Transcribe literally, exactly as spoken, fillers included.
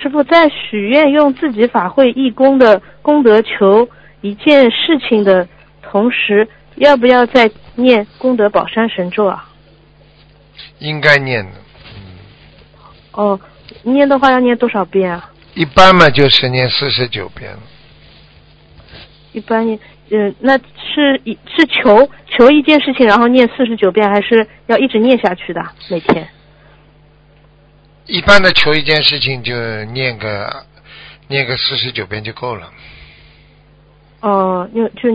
师父在许愿用自己法会义工的功德求一件事情的同时，要不要再念功德宝山神咒啊？ 应该念的。 哦，念的话要念多少遍啊？ 一般嘛就是念四十九遍了。 一般念，呃，那是一是求求一件事情，然后念四十九遍，还是要一直念下去的每天？ 一般的求一件事情就念个念个四十九遍就够了。 哦，就就